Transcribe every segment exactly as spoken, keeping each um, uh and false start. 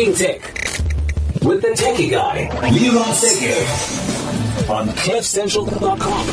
Talking Tech with the techie guy, Leron Segev, on cliff central dot com.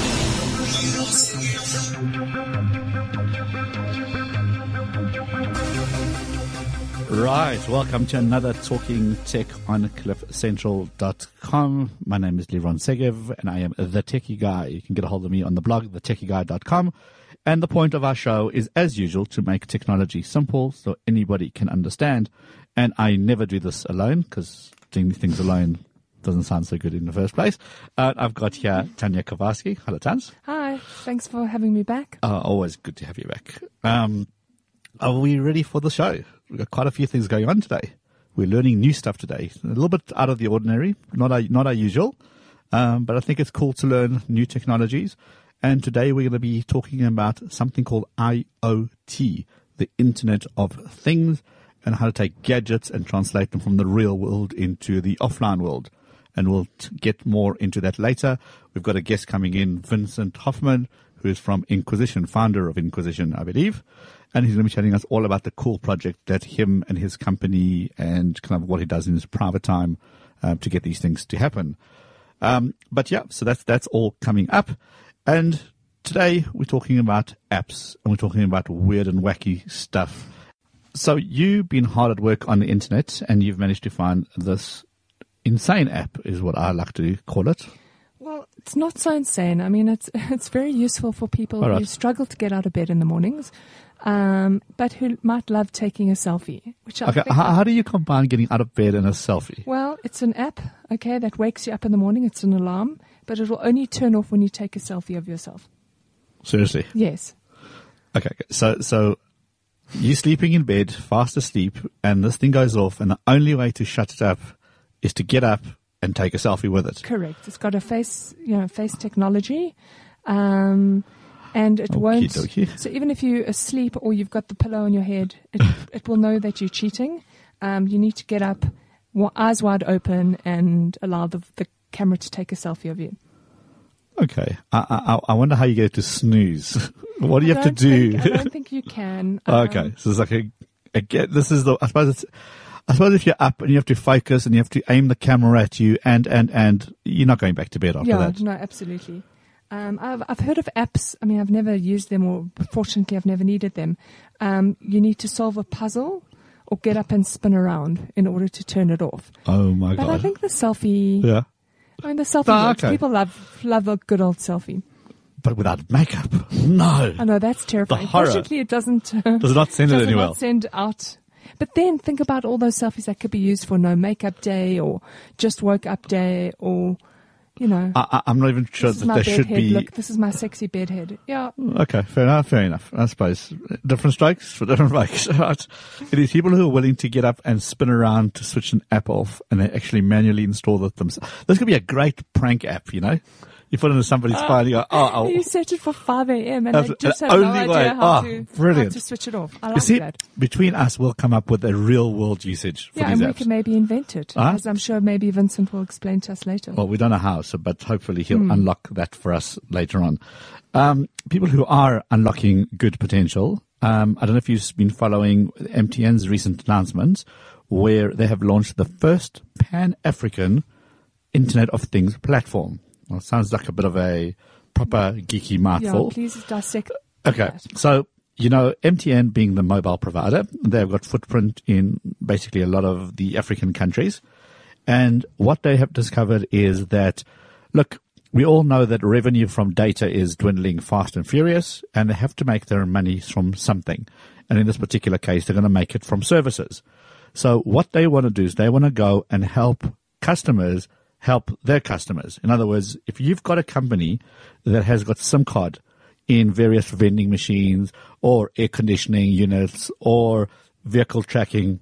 Right, welcome to another Talking Tech on cliff central dot com. My name is Leron Segev, and I am the techie guy. You can get a hold of me on the blog, the techie guy dot com. And the point of our show is, as usual, to make technology simple so anybody can understand. And I never do this alone, because doing things alone doesn't sound so good in the first place. Uh, I've got here Tanya Kowarski. Hello, Tans. Hi, thanks for having me back. Uh, always good to have you back. Um, are we ready for the show? We've got quite a few things going on today. We're learning new stuff today. A little bit out of the ordinary, not our, not our usual, um, but I think it's cool to learn new technologies. And today we're going to be talking about something called I O T, the Internet of Things, and how to take gadgets and translate them from the real world into the offline world. And we'll t- get more into that later. We've got a guest coming in, Vincent Hoffman, who is from Inquisition, founder of Inquisition, I believe. And he's going to be telling us all about the cool project that him and his company and kind of what he does in his private time uh, to get these things to happen. Um, but yeah, so that's that's all coming up. And today we're talking about apps, and we're talking about weird and wacky stuff. So you've been hard at work on the internet, and you've managed to find this insane app, is what I like to call it. Well, it's not so insane. I mean, it's it's very useful for people All right. who struggle to get out of bed in the mornings, um, but who might love taking a selfie. Which I Okay, think how, how do you combine getting out of bed and a selfie? Well, it's an app, okay, that wakes you up in the morning. It's an alarm, but it will only turn off when you take a selfie of yourself. Seriously? Yes. Okay, okay. so so you're sleeping in bed, fast asleep, and this thing goes off, and the only way to shut it up is to get up and take a selfie with it. Correct. It's got a face, you know, face technology, um, and it Okie won't. dokie. So even if you're asleep or you've got the pillow on your head, it, it will know that you're cheating. Um, you need to get up, wa- eyes wide open, and allow the, the camera to take a selfie of you. Okay, I, I, I wonder how you get to snooze. What do you I have to don't do? think- I don't think you can. Um, Okay, so it's like a, a get. This is the. I suppose it's. I suppose if you're up and you have to focus and you have to aim the camera at you, and and and you're not going back to bed after Yeah, that. no, absolutely. Um, I've I've heard of apps. I mean, I've never used them, or fortunately, I've never needed them. Um, you need to solve a puzzle or get up and spin around in order to turn it off. Oh my But god! I think the selfie. yeah, I mean, the selfie. Ah, works. okay. People love love a good old selfie. but without makeup, no. I know that's terrifying. horror. Fortunately, it doesn't. Uh, Does it not send it does anywhere? not send out. But then think about all those selfies that could be used for no makeup day, or just woke up day, or you know. I, I- I'm not even sure This is that my there bed should head. be. Look, this is my sexy bed head. Yeah. Okay, fair enough. Fair enough. I suppose different strokes for different folks. Right. It is people who are willing to get up and spin around to switch an app off, and they actually manually install it themselves. This could be a great prank app, you know. You put it into somebody's phone, you go, oh, I'll, You set it for five a.m. and That's they just the have no only idea way. how, Oh, to, brilliant. how to switch it off. I you like see, that. between us, we'll come up with a real world usage for Yeah, these and we apps. can maybe invent it, Ah. as I'm sure maybe Vincent will explain to us later. Well, we don't know how, so, but hopefully he'll Hmm. unlock that for us later on. Um, people who are unlocking good potential, um, I don't know if you've been following M T N's recent announcements where they have launched the first Pan-African Internet of Things platform. Well, it sounds like a bit of a proper geeky yeah, mouthful. please dissect Okay, that. so, you know, M T N being the mobile provider, they've got footprint in basically a lot of the African countries. And what they have discovered is that, look, we all know that revenue from data is dwindling fast and furious, and they have to make their money from something. And in this particular case, they're going to make it from services. So what they want to do is they want to go and help customers help their customers. In other words, if you've got a company that has got SIM card in various vending machines or air conditioning units or vehicle tracking,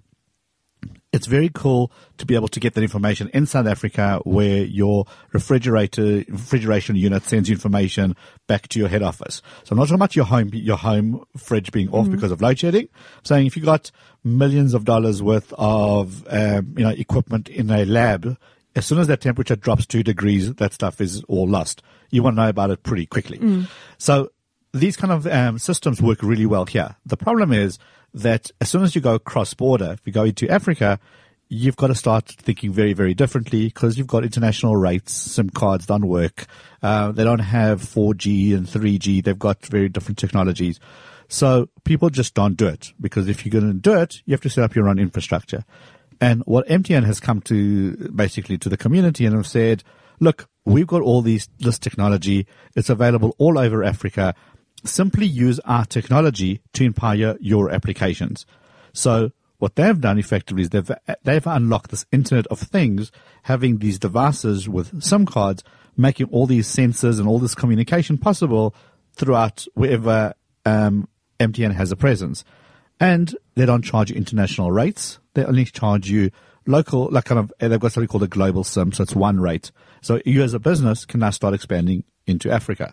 it's very cool to be able to get that information in South Africa where your refrigerator refrigeration unit sends you information back to your head office. So I'm not talking about your home your home fridge being off mm-hmm. because of load shedding. I'm saying if you got millions of dollars worth of um, you know equipment in a lab, as soon as that temperature drops two degrees, that stuff is all lost. You want to know about it pretty quickly. Mm. So these kind of um, systems work really well here. The problem is that as soon as you go cross-border, if you go into Africa, you've got to start thinking very, very differently because you've got international rates. SIM cards don't work. Uh, they don't have four G and three G. They've got very different technologies. So people just don't do it because if you're going to do it, you have to set up your own infrastructure. And what M T N has come to basically to the community and have said, look, we've got all these, this technology. It's available all over Africa. Simply use our technology to empower your applications. So what they've done effectively is they've, they've unlocked this Internet of Things, having these devices with SIM cards, making all these sensors and all this communication possible throughout wherever um, M T N has a presence. And they don't charge you international rates. They only charge you local, like kind of, they've got something called a global SIM, so it's one rate. So you as a business can now start expanding into Africa.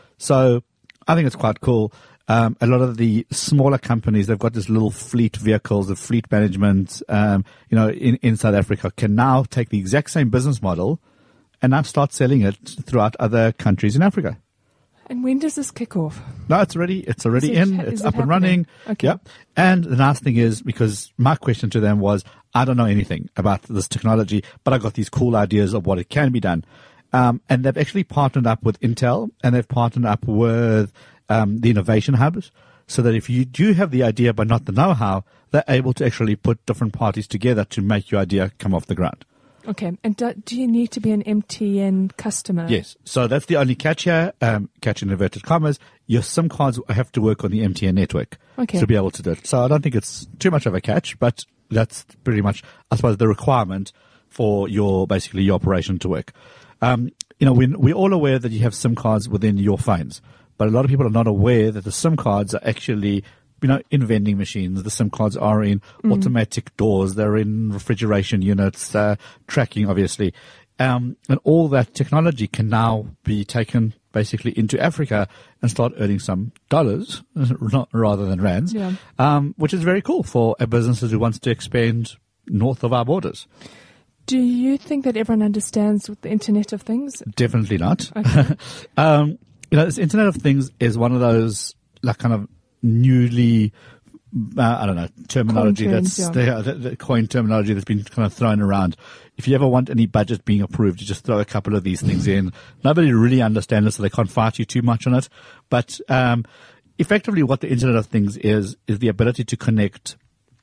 So I think it's quite cool. Um, a lot of the smaller companies, they've got this little fleet vehicles, the fleet management, um, you know, in, in South Africa can now take the exact same business model and now start selling it throughout other countries in Africa. And when does this kick off? No, it's already, it's already Is it- in. is It's it up and happening? running. Okay. Yep. And the nice thing is, because my question to them was, I don't know anything about this technology, but I got these cool ideas of what it can be done. Um, and they've actually partnered up with Intel and they've partnered up with um, the innovation hubs so that if you do have the idea but not the know-how, they're able to actually put different parties together to make your idea come off the ground. Okay. And do, do you need to be an M T N customer? Yes. So that's the only catch here, um, catch in inverted commas. Your SIM cards have to work on the M T N network Okay. to be able to do it. So I don't think it's too much of a catch, but that's pretty much, I suppose, the requirement for your, basically your operation to work. Um, you know, we, we're all aware that you have SIM cards within your phones, but a lot of people are not aware that the SIM cards are actually, you know, in vending machines. The SIM cards are in mm. automatic doors. They're in refrigeration units, uh, tracking, obviously. Um, and all that technology can now be taken basically into Africa and start earning some dollars not, rather than rands, Yeah. um, which is very cool for a business who wants to expand north of our borders. Do you think that everyone understands what the Internet of Things? Definitely not. Okay. um, you know, this Internet of Things is one of those like kind of newly, uh, I don't know, terminology Coin that's terms, yeah. the, the, the coin terminology that's been kind of thrown around. If you ever want any budget being approved, you just throw a couple of these things in. Nobody really understands it, so they can't fight you too much on it. But um, effectively, what the Internet of Things is is the ability to connect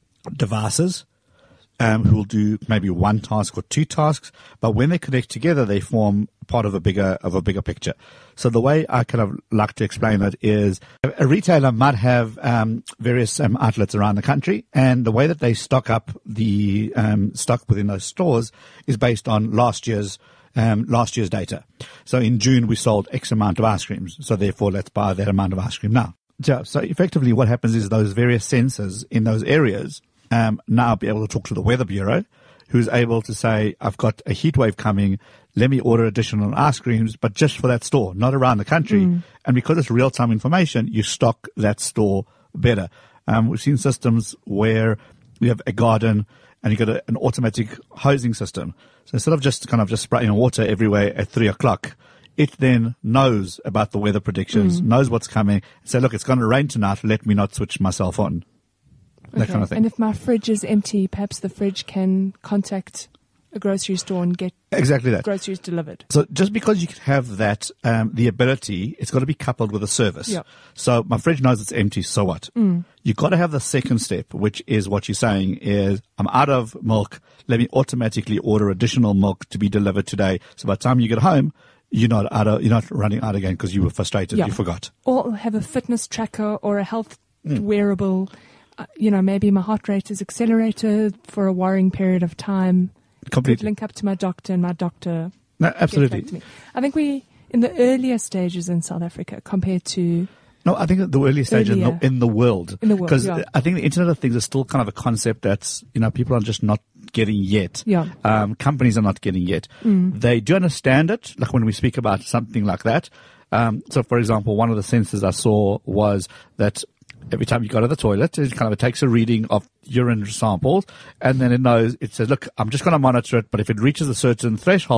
devices. Um, who will do maybe one task or two tasks, but when they connect together, they form part of a bigger of a bigger picture. So the way I kind of like to explain it is, a retailer might have um, various um, outlets around the country, and the way that they stock up the um, stock within those stores is based on last year's um, last year's data. So in June we sold X amount of ice creams, so therefore let's buy that amount of ice cream now. So, so effectively, what happens is those various sensors in those areas. Um, now be able to talk to the Weather Bureau, who's able to say, I've got a heat wave coming, let me order additional ice creams, but just for that store, not around the country. Mm. And because it's real-time information, you stock that store better. Um, we've seen systems where you have a garden and you've got a, an automatic hosing system. So instead of just kind of just spraying water everywhere at three o'clock, it then knows about the weather predictions, mm. knows what's coming, and say, look, it's going to rain tonight, let me not switch myself on. That Okay. kind of thing. And if my fridge is empty, perhaps the fridge can contact a grocery store and get Exactly that. groceries delivered. So just because you can have that, um, the ability, it's got to be coupled with a service. Yep. So my fridge knows it's empty, so what? Mm. You've got to have the second step, which is what you're saying is, I'm out of milk, let me automatically order additional milk to be delivered today. So by the time you get home, you're not out of, you're not running out again because you were frustrated, Yep. you forgot. Or have a fitness tracker or a health mm. wearable. Uh, you know, maybe my heart rate is accelerated for a worrying period of time. Completely. Could link up to my doctor and my doctor. No, gets back absolutely. to me. I think we, in the earlier stages in South Africa compared to No, I think at the early stage in the, Earlier. in the world. In the world, Because yeah. I think the Internet of Things is still kind of a concept that's, you know, people are just not getting yet. Yeah. Um, companies are not getting yet. Mm. They do understand it, like when we speak about something like that. Um, so for example, one of the sensors I saw was that every time you go to the toilet, it kind of it takes a reading of urine samples, and then it knows, it says, look, I'm just going to monitor it, but if it reaches a certain threshold,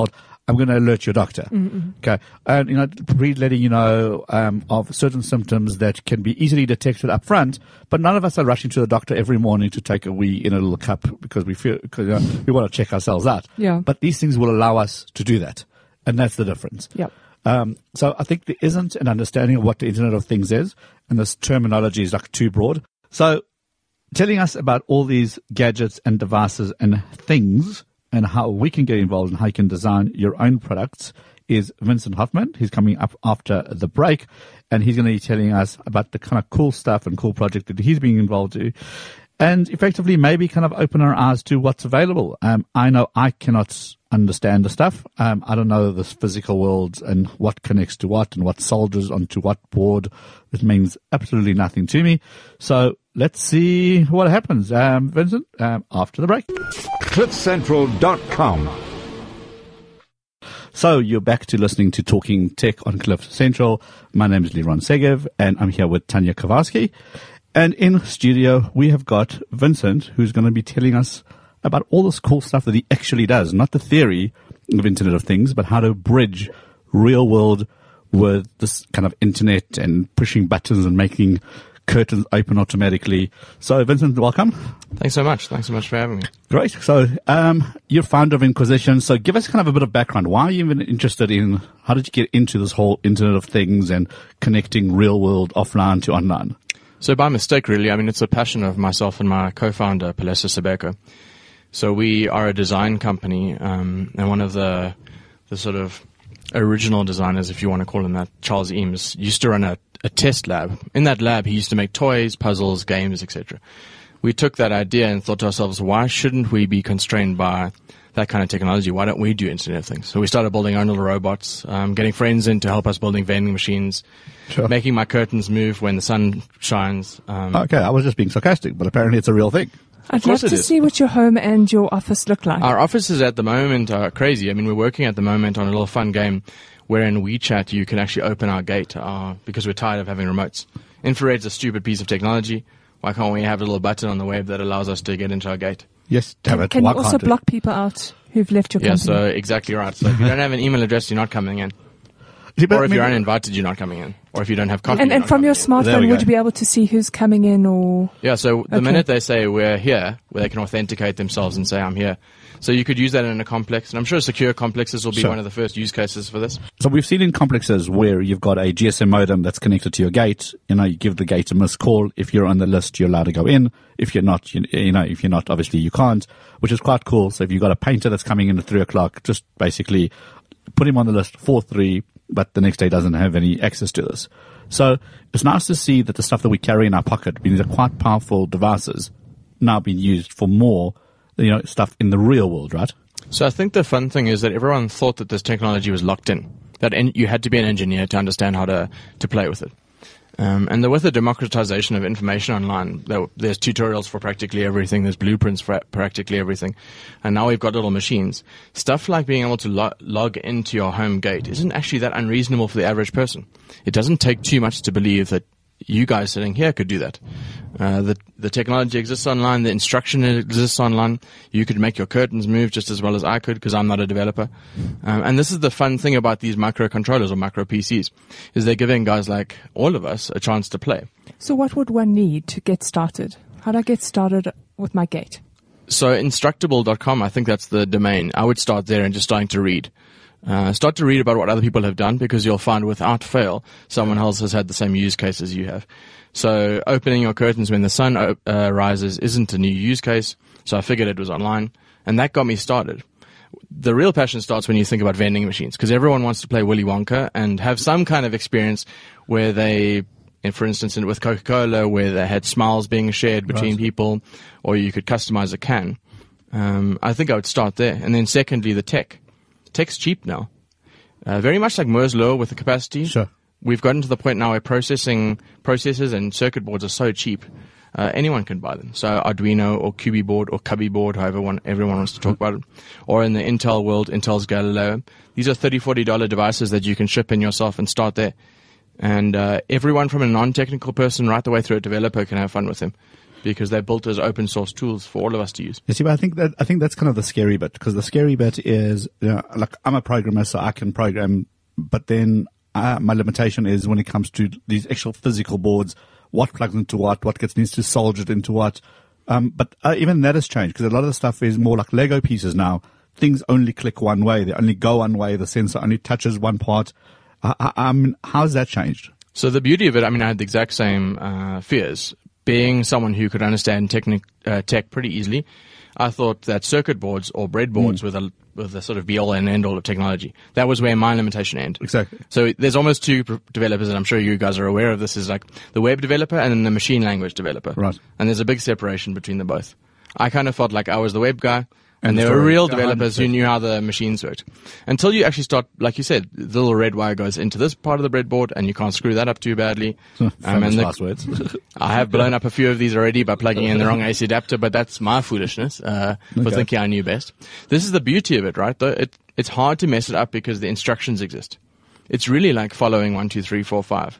I'm going to alert your doctor. Mm-mm. Okay. And, you know, pre-letting you know um, of certain symptoms that can be easily detected up front, but none of us are rushing to the doctor every morning to take a wee in a little cup because we feel, because, you know, we want to check ourselves out. Yeah. But these things will allow us to do that. And that's the difference. Yep. Um, so I think there isn't an understanding of what the Internet of Things is, and this terminology is like too broad. So telling us about all these gadgets and devices and things and how we can get involved and how you can design your own products is Vincent Hoffman. He's coming up after the break, and he's going to be telling us about the kind of cool stuff and cool project that he's being involved in, and effectively maybe kind of open our eyes to what's available. Um, I know I cannot understand the stuff. Um, I don't know this physical world and what connects to what and what soldiers onto what board. It means absolutely nothing to me. So let's see what happens. Um, Vincent, um, after the break. cliff central dot com. So you're back to listening to Talking Tech on Cliff Central. My name is Liron Segev, and I'm here with Tanya Kowalski. And in studio, we have got Vincent, who's going to be telling us about all this cool stuff that he actually does, not the theory of Internet of Things, but how to bridge real world with this kind of internet and pushing buttons and making curtains open automatically. So, Vincent, welcome. Thanks so much. Thanks so much for having me. Great. So, um, you're founder of Inquisition. So, give us kind of a bit of background. Why are you even interested in, how did you get into this whole Internet of Things and connecting real world offline to online? So by mistake, really. I mean, it's a passion of myself and my co-founder, Palesa Sabeko. So we are a design company, um, and one of the the sort of original designers, if you want to call him that, Charles Eames, used to run a, a test lab. In that lab, he used to make toys, puzzles, games, et cetera. We took that idea and thought to ourselves, why shouldn't we be constrained by that kind of technology? Why don't we do Internet of Things? So we started building our own little robots, um, getting friends in to help us building vending machines, Sure. making my curtains move when the sun shines. Um, Okay, I was just being sarcastic, but apparently it's a real thing. I'd course love it to is. see what your home and your office look like. Our offices at the moment are crazy. I mean, we're working at the moment on a little fun game where in WeChat you can actually open our gate uh, because we're tired of having remotes. Infrared's a stupid piece of technology. Why can't we have a little button on the web that allows us to get into our gate? Yes, damn it. Can Why you also can't it? block people out who've left your Yeah, company? so exactly right. So if you don't have an email address, you're not coming in. See, but Or I if mean, you're uninvited, you're not coming in. Or if you don't have coffee, and you're and not from your coming in. There we smartphone, go. would you be able to see who's coming in or... Yeah, so the Okay. minute they say we're here, where they can authenticate themselves and say I'm here. So you could use that in a complex, and I'm sure secure complexes will be Sure. one of the first use cases for this. So we've seen in complexes where you've got a G S M modem that's connected to your gate. You know, you give the gate a missed call. If you're on the list, you're allowed to go in. If you're not, you, you know, if you're not, obviously you can't, which is quite cool. So if you've got a painter that's coming in at three o'clock, just basically put him on the list for three, but the next day doesn't have any access to this. So it's nice to see that the stuff that we carry in our pocket, these are quite powerful devices, now being used for more, you know, stuff in the real world, right? So I think the fun thing is that everyone thought that this technology was locked in, that en- you had to be an engineer to understand how to, to play with it. Um, and the, with the democratization of information online, there, there's tutorials for practically everything, there's blueprints for practically everything, and now we've got little machines. Stuff like being able to lo- log into your home gate isn't actually that unreasonable for the average person. It doesn't take too much to believe that you guys sitting here could do that. Uh, the the technology exists online. The instruction exists online. You could make your curtains move just as well as I could because I'm not a developer. Um, and this is the fun thing about these microcontrollers or micro P Cs, is they're giving guys like all of us a chance to play. So what would one need to get started? How do I get started with my gate? So instructable dot com, I think that's the domain. I would start there and just starting to read. Uh, start to read about what other people have done because you'll find without fail someone else has had the same use case as you have. So opening your curtains when the sun uh, rises isn't a new use case. So I figured it was online, and that got me started. The real passion starts when you think about vending machines because everyone wants to play Willy Wonka and have some kind of experience where they, and for instance, with Coca-Cola, where they had smiles being shared between Right. people, or you could customize a can. Um, I think I would start there. And then secondly, the tech. Tech's cheap now. Uh, very much like Moore's Law with the capacity. Sure. We've gotten to the point now where processing processors and circuit boards are so cheap, uh, anyone can buy them. So Arduino or Q B board or Cubby board, however one, everyone wants to talk about it. Or in the Intel world, Intel's Galileo. These are thirty dollars, forty dollars devices that you can ship in yourself and start there. And uh, everyone from a non-technical person right the way through a developer can have fun with them. because they're built as open source tools for all of us to use. You see, but I think that I think that's kind of the scary bit, because the scary bit is, you know, like I'm a programmer, so I can program, but then uh, my limitation is when it comes to these actual physical boards, what plugs into what, what gets needs to soldered into what. Um, but uh, even that has changed, because a lot of the stuff is more like Lego pieces now. Things only click one way; they only go one way. The sensor only touches one part. Uh, I, I mean, how's that changed? So the beauty of it, I mean, I had the exact same uh, fears. Being someone who could understand technic, uh, tech pretty easily, I thought that circuit boards or breadboards mm. were the, were the sort of be-all and end-all of technology. That was where my limitation ended. Exactly. So there's almost two pr- developers, and I'm sure you guys are aware of this, is like the web developer and then the machine language developer. Right. And there's a big separation between the both. I kind of felt like I was the web guy, and, and there the were real one hundred percent developers who knew how the machines worked. Until you actually start, like you said, the little red wire goes into this part of the breadboard, and you can't screw that up too badly. um, and the, last words. I have blown up a few of these already by plugging in the wrong A C adapter, but that's my foolishness uh, for Okay. thinking I knew best. This is the beauty of it, right? Though it, it's hard to mess it up because the instructions exist. It's really like following one, two, three, four, five.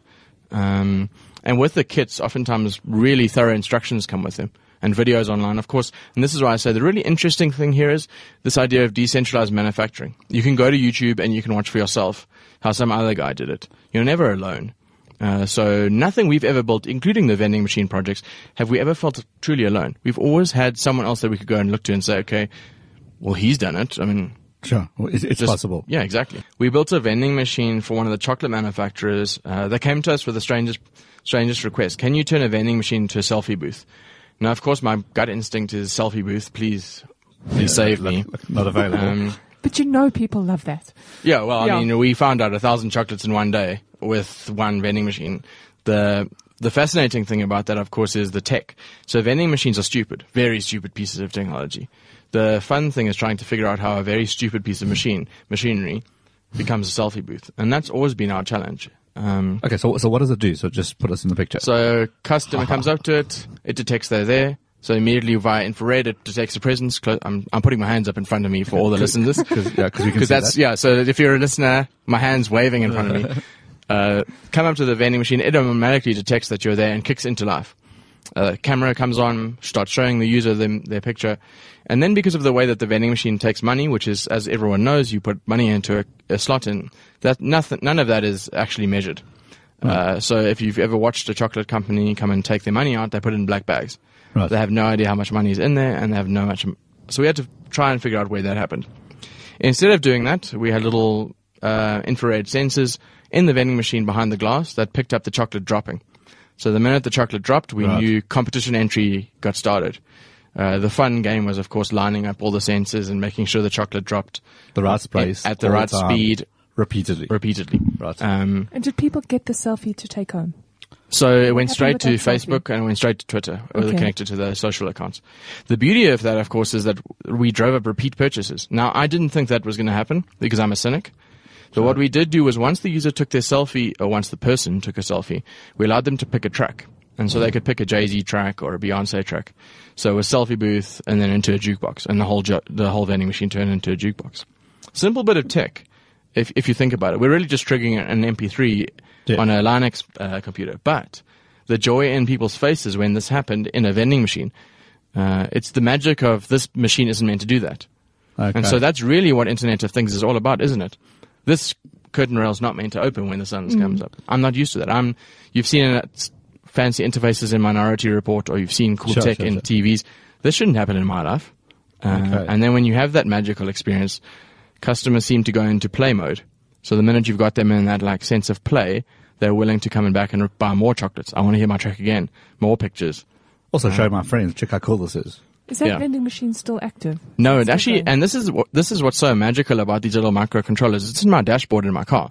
Um, and with the kits, oftentimes really thorough instructions come with them. And videos online, of course. And this is why I say the really interesting thing here is this idea of decentralized manufacturing. You can go to YouTube and you can watch for yourself how some other guy did it. You're never alone. Uh, so nothing we've ever built, including the vending machine projects, have we ever felt truly alone. We've always had someone else that we could go and look to and say, okay, well, he's done it. I mean, Sure, well, it's, it's just- possible. Yeah, exactly. We built a vending machine for one of the chocolate manufacturers. Uh, they came to us with the strangest, strangest request. Can you turn a vending machine into a selfie booth? Now, of course, my gut instinct is selfie booth. Please, please Yeah, save like- me. like not available. Um, But you know people love that. yeah, well, I Yeah. mean, we found out a thousand chocolates in one day with one vending machine. The the fascinating thing about that, of course, is the tech. So vending machines are stupid, very stupid pieces of technology. The fun thing is trying to figure out how a very stupid piece of machine machinery becomes a selfie booth, and that's always been our challenge. Um, Okay, so so what does it do? So just put us in the picture. So customer comes up to it, it detects they're there. So immediately via infrared, it detects a presence. Clo- I'm, I'm putting my hands up in front of me for all the listeners. Cause, yeah, because we can see that's, that. yeah, so if you're a listener, my hand's waving in front of me. Uh, come up to the vending machine, it automatically detects that you're there and kicks into life. Uh, camera comes on, starts showing the user them, their picture. And then because of the way that the vending machine takes money, which is, as everyone knows, you put money into a, a slot in, that nothing, none of that is actually measured. Uh, so if you've ever watched a chocolate company come and take their money out, they put it in black bags. Right. They have no idea how much money is in there, and they have no much. So we had to try and figure out where that happened. Instead of doing that, we had little uh, infrared sensors in the vending machine behind the glass that picked up the chocolate dropping. So the minute the chocolate dropped, we Right. knew competition entry got started. Uh, the fun game was, of course, lining up all the sensors and making sure the chocolate dropped The right place at the all right time, speed repeatedly. repeatedly. Right. Um, And did people get the selfie to take home? So it went happened straight with to that selfie? Facebook and it went straight to Twitter, or Okay. connected to the social accounts. The beauty of that, of course, is that we drove up repeat purchases. Now, I didn't think that was going to happen because I'm a cynic. So what we did do was once the user took their selfie, or once the person took a selfie, we allowed them to pick a track. And so they could pick a Jay-Z track or a Beyonce track. So a selfie booth and then into a jukebox, and the whole ju- the whole vending machine turned into a jukebox. Simple bit of tech, if if you think about it. We're really just triggering an M P three Yeah. on a Linux uh, computer. But the joy in people's faces when this happened in a vending machine, uh, it's the magic of this machine isn't meant to do that. Okay. And so that's really what Internet of Things is all about, isn't it? This curtain rail is not meant to open when the sun comes up. I'm not used to that. I'm. You've seen it, fancy interfaces in Minority Report, or you've seen cool Sure, tech sure, in sure. T Vs. This shouldn't happen in my life. Uh, Okay. And then when you have that magical experience, customers seem to go into play mode. So the minute you've got them in that like sense of play, they're willing to come and back and buy more chocolates. I want to hear my track again, more pictures. Also show my friends, check how cool this is. Is that Yeah. vending machine still active? No, it Still actually, going? and this is what this is what's so magical about these little microcontrollers. It's in my dashboard in my car.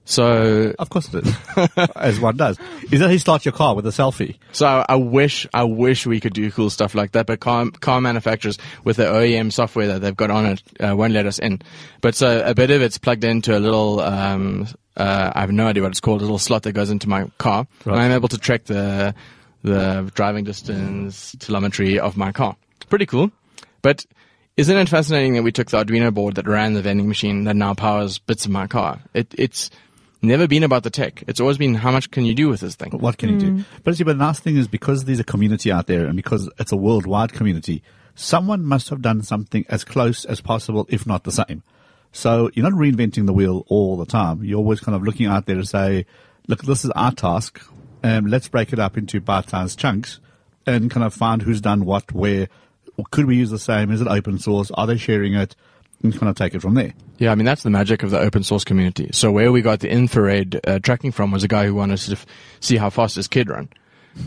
So, Of course it is, as one does. Is that he starts your car with a selfie? so I, I wish, I wish we could do cool stuff like that. But car, car manufacturers with the O E M software that they've got on it uh, won't let us in. But so a bit of it's plugged into a little. Um, uh, I have no idea what it's called. A little slot that goes into my car, Right. and I'm able to track the the driving distance, telemetry of my car. Pretty cool. But isn't it fascinating that we took the Arduino board that ran the vending machine that now powers bits of my car? It, it's never been about the tech. It's always been how much can you do with this thing. What can you do? But see, but the nice thing is because there's a community out there and because it's a worldwide community, someone must have done something as close as possible, if not the same. So you're not reinventing the wheel all the time. You're always kind of looking out there to say, look, this is our task, and let's break it up into bite-sized chunks and kind of find who's done what, where. Could we use the same? Is it open source? Are they sharing it? And kind of take it from there. Yeah, I mean, that's the magic of the open source community. So where we got the infrared uh, tracking from was a guy who wanted to f- see how fast his kid ran.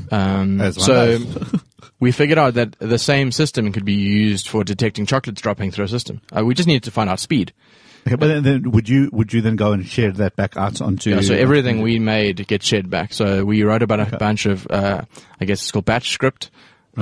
Um, As one so does. we figured out that the same system could be used for detecting chocolates dropping through a system. Uh, we just needed to find out speed. Okay, but then, then would you would you then go and share that back out onto? Yeah, so everything we made gets shared back. So we wrote about a Okay. bunch of, uh, I guess it's called batch script,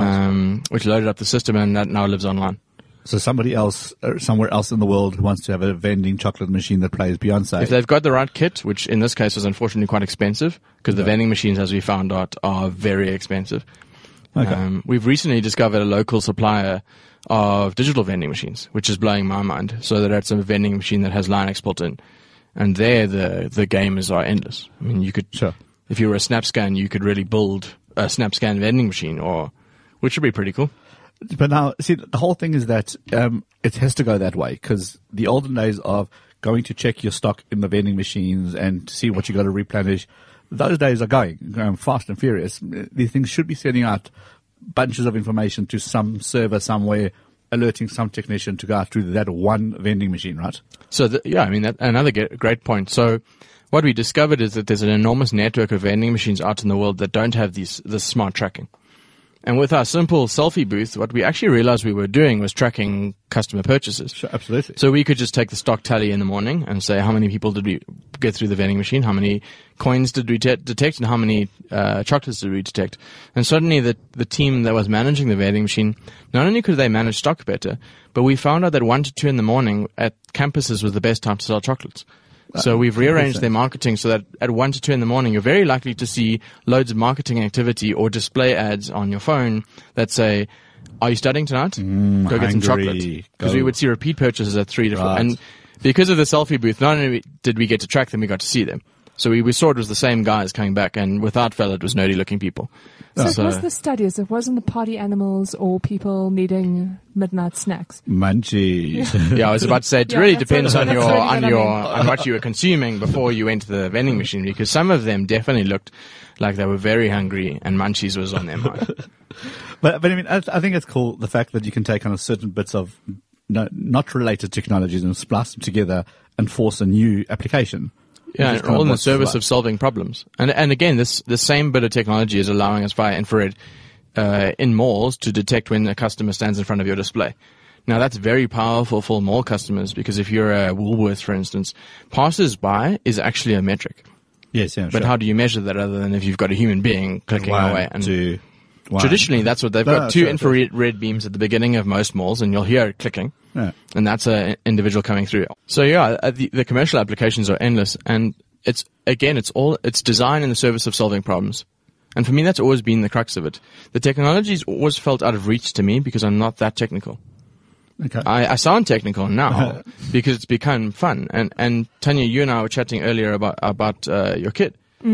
um, which loaded up the system, and that now lives online. So somebody else, uh, somewhere else in the world, who wants to have a vending chocolate machine that plays Beyonce. If they've got the right kit, which in this case was unfortunately quite expensive, because the vending machines, as we found out, are very expensive. Okay. Um, we've recently discovered a local supplier of digital vending machines, which is blowing my mind. So that it's a vending machine that has Linux built in, and there the the gamers are endless. I mean, you could, Sure. if you were a SnapScan, you could really build a SnapScan vending machine, or which would be pretty cool. But now, see, the whole thing is that um, it has to go that way because the olden days of going to check your stock in the vending machines and to see what you got to replenish, those days are going, going fast and furious. These things should be sending out bunches of information to some server somewhere, alerting some technician to go out to that one vending machine, right? So, the, yeah, I mean, that, another ge- great point. So, what we discovered is that there's an enormous network of vending machines out in the world that don't have these this smart tracking. And with our simple selfie booth, what we actually realized we were doing was tracking customer purchases. Sure, absolutely. So we could just take the stock tally in the morning and say how many people did we get through the vending machine, how many coins did we te- detect, and how many uh, chocolates did we detect. And suddenly the, the team that was managing the vending machine, not only could they manage stock better, but we found out that one to two in the morning at campuses was the best time to sell chocolates. So we've rearranged their marketing so that at one to two in the morning, you're very likely to see loads of marketing activity or display ads on your phone that say, "Are you studying tonight? Mm, Go get some hungry. chocolate." Because Go. we would see repeat purchases at three to four. Right. And because of the selfie booth, not only did we get to track them, we got to see them. So we, we saw it was the same guys coming back, and without fail, it was nerdy looking people. So, So- it was the studies. It wasn't the party animals or people needing midnight snacks. Munchies. Yeah, I was about to say it Yeah, really that's depends what- on that's your really on what I your mean. on what you were consuming before you went to the vending machine, because some of them definitely looked like they were very hungry and munchies was on their mind. But, but I mean, I, I think it's cool the fact that you can take kind of certain bits of no, not related technologies and splice them together and force a new application. Yeah, Which is and kind all of in the what's service like. of solving problems. And and again, this the same bit of technology is allowing us via infrared uh, in malls to detect when a customer stands in front of your display. Now that's very powerful for mall customers because if you're a Woolworths, for instance, passers-by is actually a metric. Yes, yeah, But sure. how do you measure that other than if you've got a human being clicking One, away? And two, one. traditionally, that's what they've No, got no, two sure, infrared red beams at the beginning of most malls, and you'll hear it clicking. Yeah. And that's an individual coming through. So yeah, uh, the, the commercial applications are endless, and it's again, it's all it's design in the service of solving problems. And for me, that's always been the crux of it. The technology's always felt out of reach to me because I'm not that technical. Okay. I, I sound technical now because it's become fun. And and Tanya, you and I were chatting earlier about about uh, your kid,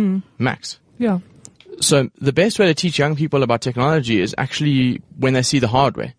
Max. Yeah. So the best way to teach young people about technology is actually when they see the hardware.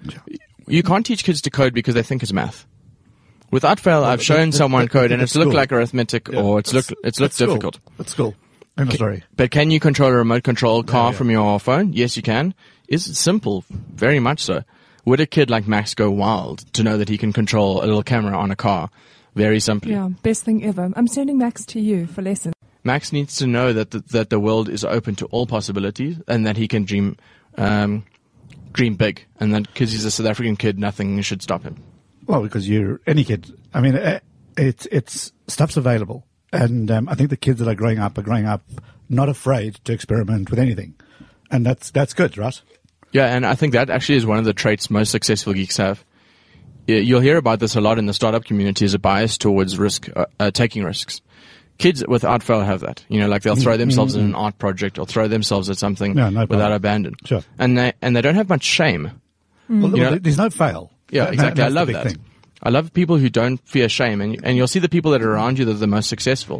You can't teach kids to code because they think it's math. Without fail, I've shown that- someone that- code and that's it's looked cool. like arithmetic Yeah, or it's that's- looked it's looked that's cool. difficult. That's cool. End of story. But can you control a remote control car yeah. from your phone? Yes, you can. Is it simple? Very much so. Would a kid like Max go wild to know that he can control a little camera on a car? Very simply. Yeah. Best thing ever. I'm sending Max to you for lessons. Max needs to know that the, that the world is open to all possibilities and that he can dream um, dream big. And that because he's a South African kid, nothing should stop him. Well, because you're any kid. I mean, uh, it's it's stuff's available, and um, I think the kids that are growing up are growing up not afraid to experiment with anything, and that's that's good, right? Yeah, and I think that actually is one of the traits most successful geeks have. Yeah, you'll hear about this a lot in the startup community, is a bias towards risk, uh, uh, taking risks. Kids without fail have that. You know, like they'll throw themselves in an art project or throw themselves at something Yeah, no problem. without abandon. Sure. And they, and they don't have much shame. Well, You know- there's no fail. Yeah, That- exactly. I that's the love big that. thing. I love people who don't fear shame, and and you'll see the people that are around you that are the most successful.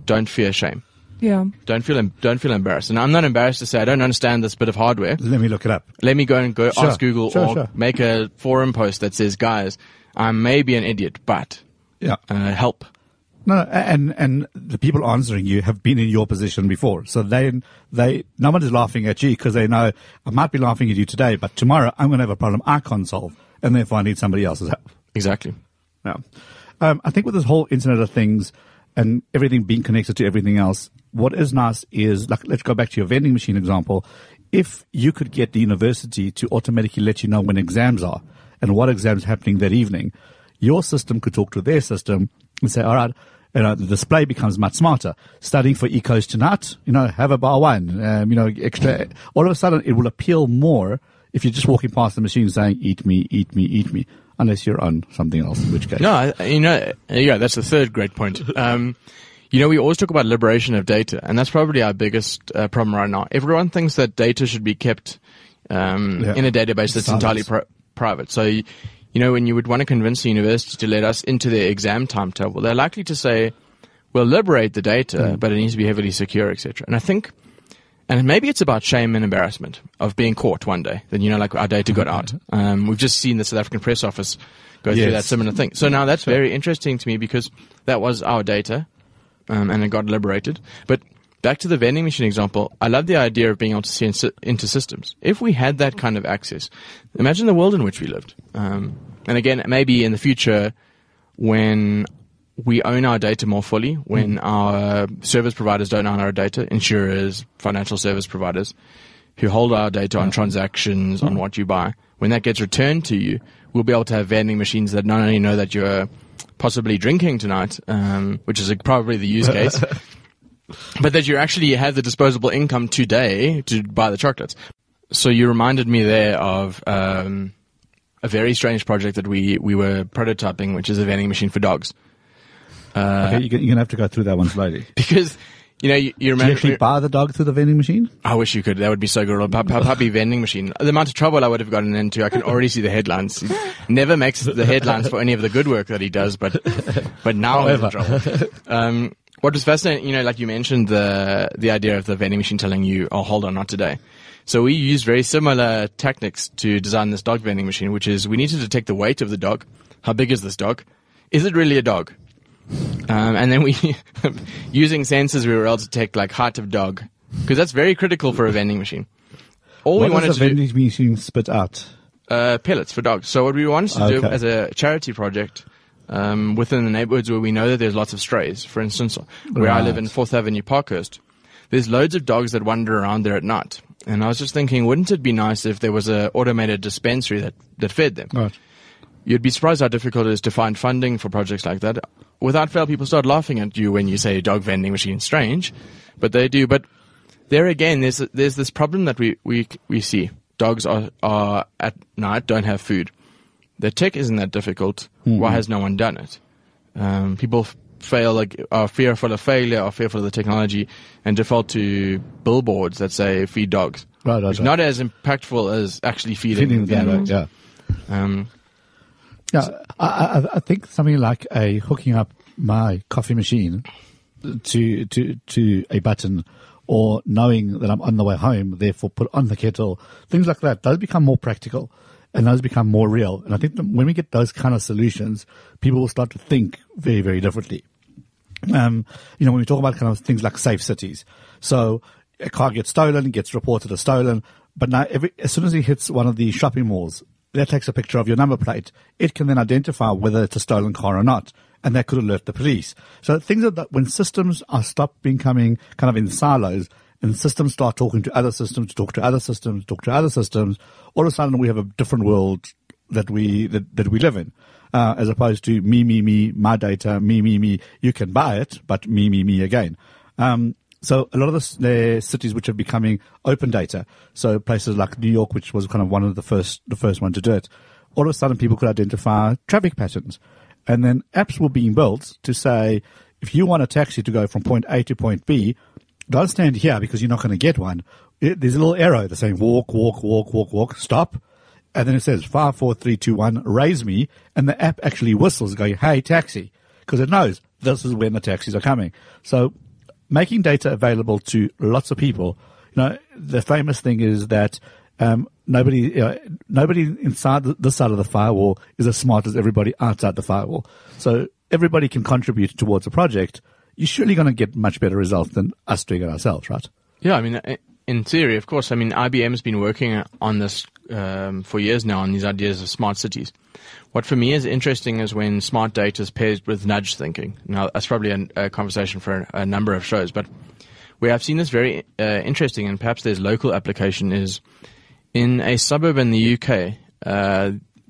don't fear shame. Yeah. Don't feel em- don't feel embarrassed. And I'm not embarrassed to say I don't understand this bit of hardware. Let me look it up. Let me go and go Sure, ask Google sure, or sure. make a forum post that says, guys, I may be an idiot, but Yeah. uh, help. No, and and the people answering you have been in your position before, so they they no one is laughing at you because they know I might be laughing at you today, but tomorrow I'm going to have a problem I can't solve, and therefore I need somebody else's help. Exactly. Yeah. Um, I think with this whole Internet of Things and everything being connected to everything else, what is nice is, like, let's go back to your vending machine example. If you could get the university to automatically let you know when exams are and what exams are happening that evening, your system could talk to their system and say, all right, you know, the display becomes much smarter. Studying for ecos tonight, you know, have a bar one, um, you know, extra. All of a sudden, it will appeal more if you're just walking past the machine saying, eat me, eat me, eat me, unless you're on something else, in which case. No, I- you know, yeah, that's the third great point. Um, you know, we always talk about liberation of data, and that's probably our biggest uh, problem right now. Everyone thinks that data should be kept um, Yeah. in a database that's Silence. entirely pri- private. So, you, you know, when you would want to convince the university to let us into their exam timetable, they're likely to say, we'll liberate the data, Mm. but it needs to be heavily secure, et cetera. And I think, and maybe it's about shame and embarrassment of being caught one day. Then, you know, like our data got out. Um, we've just seen the South African Press Office go through Yes. that similar thing. So now that's very interesting to me because that was our data, um, and it got liberated. But back to the vending machine example, I love the idea of being able to see in- into systems. If we had that kind of access, imagine the world in which we lived. Um, and again, maybe in the future, when we own our data more fully, when our service providers don't own our data, insurers, financial service providers, who hold our data on transactions, on what you buy, when that gets returned to you, we'll be able to have vending machines that not only know that you're possibly drinking tonight, um, which is probably the use case, but that you actually have the disposable income today to buy the chocolates. So you reminded me there of um, a very strange project that we, we were prototyping, which is a vending machine for dogs. Uh, Okay, you're going to have to go through that one slowly. Because, you know, you, you Do you remember... actually buy the dog through the vending machine? I wish you could. That would be so good. A pu- pu- puppy vending machine. The amount of trouble I would have gotten into, I can already see the headlines. He never makes the headlines for any of the good work that he does, but but now he's in trouble. Um, what was fascinating, you know, like you mentioned, the the idea of the vending machine telling you, oh, hold on, not today. So we used very similar tactics to design this dog vending machine, which is we need to detect the weight of the dog. How big is this dog? Is it really a dog? Um, and then we, using sensors, we were able to detect like height of dog, because that's very critical for a vending machine. All What we wanted does to the do, vending machine spit out? uh, pellets for dogs. So what we wanted to do Okay. as a charity project, um, within the neighborhoods where we know that there's lots of strays, for instance, where I live in Right. Fourth Avenue, Parkhurst, there's loads of dogs that wander around there at night. And I was just thinking, wouldn't it be nice if there was an automated dispensary that, that fed them? Right. You'd be surprised how difficult it is to find funding for projects like that. Without fail, people start laughing at you when you say dog vending machine. Strange, but they do. But there again, there's there's this problem that we we we see. Dogs are are at night, don't have food. The tech isn't that difficult. Mm-hmm. Why has no one done it? Um, people f- fail, like are fearful of failure, are fearful of the technology, and default to billboards that say feed dogs. Right, right, Which is right. not as impactful as actually feeding, Feeding the animals. dog, yeah. Um, Yeah, I, I, I think something like a hooking up my coffee machine to to to a button, or knowing that I'm on the way home, therefore put on the kettle, things like that. Those become more practical, and those become more real. And I think that when we get those kind of solutions, people will start to think very, very differently. Um, you know, when we talk about kind of things like safe cities, so a car gets stolen, gets reported as stolen, but now every, as soon as it hits one of the shopping malls, that takes a picture of your number plate. It can then identify whether it's a stolen car or not, and that could alert the police. So things are that when systems are stopped becoming kind of in silos, and systems start talking to other systems, to talk to other systems, talk to other systems, all of a sudden we have a different world that we that, that we live in. Uh, as opposed to me, me, me, my data, me, me, me. You can buy it, but me, me, me again. Um, so a lot of the, the cities which are becoming open data, so places like New York, which was kind of one of the first, the first one to do it, all of a sudden people could identify traffic patterns. And then apps were being built to say, if you want a taxi to go from point A to point B, don't stand here because you're not going to get one. It, there's a little arrow that's saying walk, walk, walk, walk, walk, stop. And then it says five, four, three, two, one, raise me. And the app actually whistles going, hey, taxi. Because it knows this is when the taxis are coming. So making data available to lots of people. You know, the famous thing is that um, nobody, you know, nobody inside this side of the firewall is as smart as everybody outside the firewall. So everybody can contribute towards a project. You're surely going to get much better results than us doing it ourselves, right? Yeah, I mean, in theory, of course. I mean, I B M's been working on this um, for years now, on these ideas of smart cities. What for me is interesting is when smart data is paired with nudge thinking. Now, that's probably a, a conversation for a, a number of shows, but where I've seen this very uh, interesting, and perhaps there's local application, is in a suburb in the U K, uh,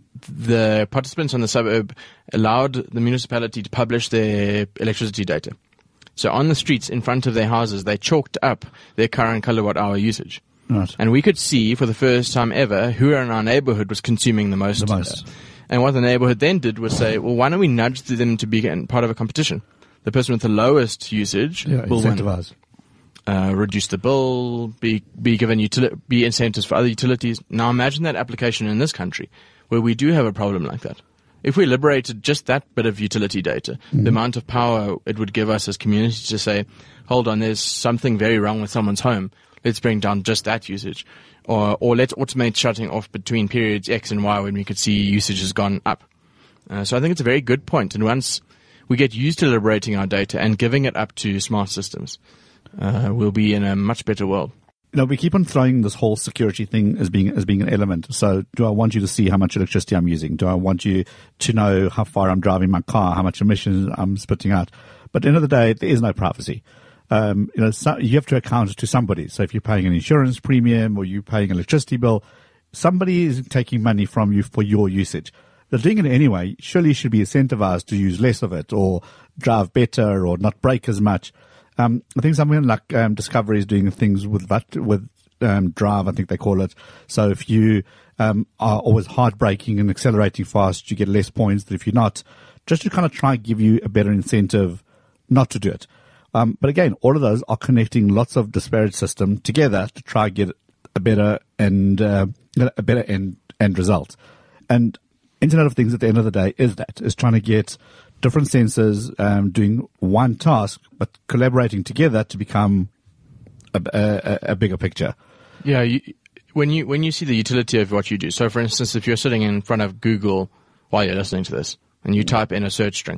the participants in the suburb allowed the municipality to publish their electricity data. So on the streets in front of their houses, they chalked up their current kilowatt hour usage. Right. And we could see for the first time ever who in our neighborhood was consuming the most. The most. Uh, and what the neighborhood then did was say, well, why don't we nudge them to be part of a competition? The person with the lowest usage Yeah, will win. incentivize. Uh, reduce the bill, be be given utili- be incentives for other utilities. Now imagine that application in this country where we do have a problem like that. If we liberated just that bit of utility data, mm-hmm. the amount of power it would give us as communities to say, hold on, there's something very wrong with someone's home. Let's bring down just that usage. Or or let's automate shutting off between periods X and Y when we could see usage has gone up. Uh, so I think it's a very good point. And once we get used to liberating our data and giving it up to smart systems, uh, we'll be in a much better world. You know, we keep on throwing this whole security thing as being as being an element. So, do I want you to see how much electricity I'm using? Do I want you to know how far I'm driving my car, how much emissions I'm spitting out? But at the end of the day, there is no privacy. Um, you know, so you have to account to somebody. So, if you're paying an insurance premium or you're paying an electricity bill, somebody is taking money from you for your usage. They're doing it anyway. Surely you should be incentivized to use less of it or drive better or not break as much. Um, I think something like um, Discovery is doing things with that, with um, Drive, I think they call it. So if you um, are always hard braking and accelerating fast, you get less points than if you're not. Just to kind of try and give you a better incentive not to do it. Um, but again, all of those are connecting lots of disparate systems together to try and get a better and uh, a better end, end result. And Internet of Things at the end of the day is that, is trying to get different sensors um, doing one task, but collaborating together to become a, a, a bigger picture. Yeah, you, when you when you see the utility of what you do. So, for instance, if you're sitting in front of Google while you're listening to this, and you type in a search string,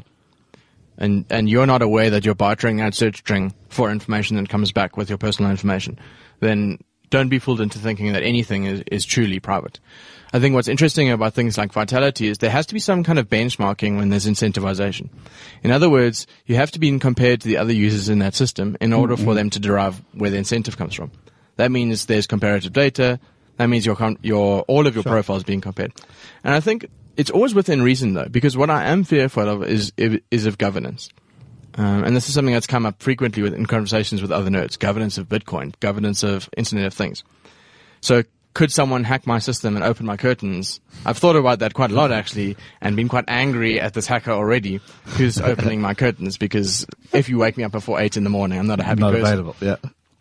and and you're not aware that you're bartering that search string for information that comes back with your personal information, then don't be fooled into thinking that anything is, is truly private. I think what's interesting about things like Vitality is there has to be some kind of benchmarking when there's incentivization. In other words, you have to be compared to the other users in that system in order mm-hmm. for them to derive where the incentive comes from. That means there's comparative data. That means your your all of your sure. profiles being compared. And I think it's always within reason, though, because what I am fearful of is is of governance. Um, and this is something that's come up frequently with, in conversations with other nerds. Governance of Bitcoin, governance of Internet of Things. So could someone hack my system and open my curtains? I've thought about that quite a lot, actually, and been quite angry at this hacker already who's opening my curtains, because if you wake me up before eight in the morning, I'm not a happy not person. Not available, yeah.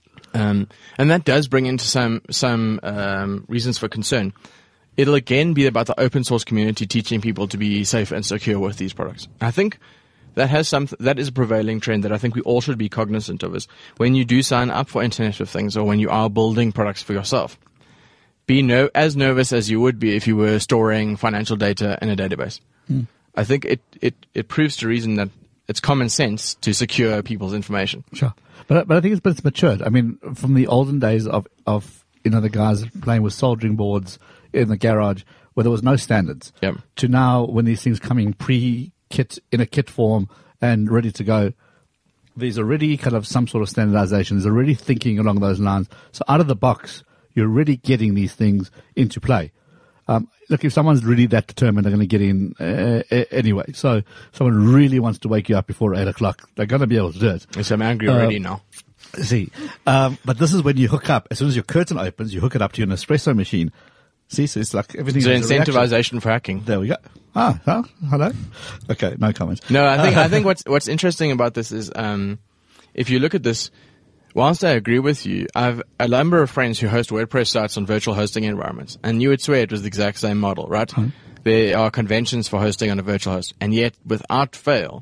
Um, and that does bring into some some um, reasons for concern. It'll again be about the open source community teaching people to be safe and secure with these products. I think that has some that is a prevailing trend that I think we all should be cognizant of. Is when you do sign up for Internet of Things, or when you are building products for yourself, be no as nervous as you would be if you were storing financial data in a database. Hmm. I think it, it, it proves to reason that it's common sense to secure people's information. Sure. But but I think it's, but it's matured. I mean, from the olden days of, of you know the guys playing with soldering boards in the garage where there was no standards, yep. to now when these things coming pre-kit in a kit form and ready to go, there's already kind of some sort of standardization. There's already thinking along those lines. So out of the box, you're really getting these things into play. Um, look, if someone's really that determined, they're going to get in uh, anyway. So if someone really wants to wake you up before eight o'clock, they're going to be able to do it. Yes, I'm angry already uh, now. See, um, but this is when you hook up. As soon as your curtain opens, you hook it up to your Nespresso machine. See, so it's like everything. So incentivization for hacking. There we go. Ah, huh? Hello. Okay, no comments. No, I think I think what's what's interesting about this is um, if you look at this. Whilst I agree with you, I have a number of friends who host WordPress sites on virtual hosting environments, and you would swear it was the exact same model, right? Mm-hmm. There are conventions for hosting on a virtual host, and yet, without fail,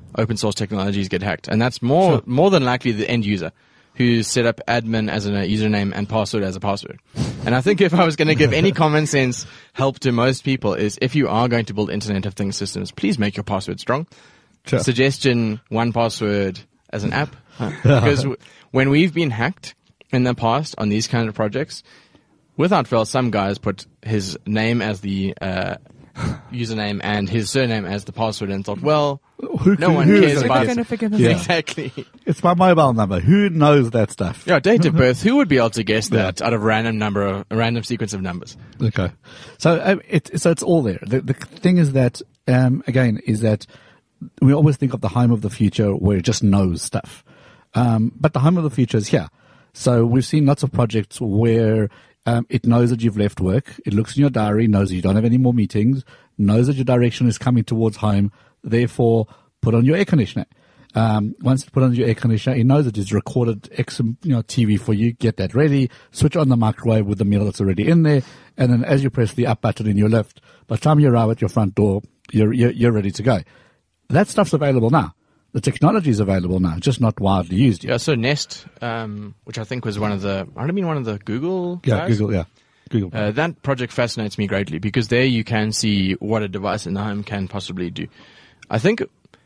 open source technologies get hacked. And that's more Sure. more than likely the end user who's set up admin as a username and password as a password. And I think if I was going to give any common sense help to most people is if you are going to build Internet of Things systems, please make your password strong. Sure. Suggestion, one password as an app. Because w- when we've been hacked in the past on these kind of projects, without fail, some guys put his name as the uh, username and his surname as the password and thought, well, Who, no one who cares is We're about not it? going to figure this Yeah. out. Exactly. It's my mobile number. Who knows that stuff? Yeah, date of birth. Who would be able to guess that out of random number, of, a random sequence of numbers? Okay. So um, it, so it's all there. The, the thing is that, um, again, is that we always think of the home of the future where it just knows stuff. Um, but the home of the future is here. So we've seen lots of projects where um, it knows that you've left work. It looks in your diary, knows that you don't have any more meetings, knows that your direction is coming towards home. Therefore, put on your air conditioner. Um, once you put on your air conditioner, it knows that it's recorded X, you know, T V for you. Get that ready. Switch on the microwave with the meal that's already in there. And then as you press the up button in your lift, by the time you arrive at your front door, you're, you're, you're ready to go. That stuff's available now. The technology is available now, just not widely used yet. Yeah, so Nest, um, which I think was one of the, I don't mean one of the Google Yeah, guys. Google, yeah. Google. Uh, that project fascinates me greatly because there you can see what a device in the home can possibly do. I think,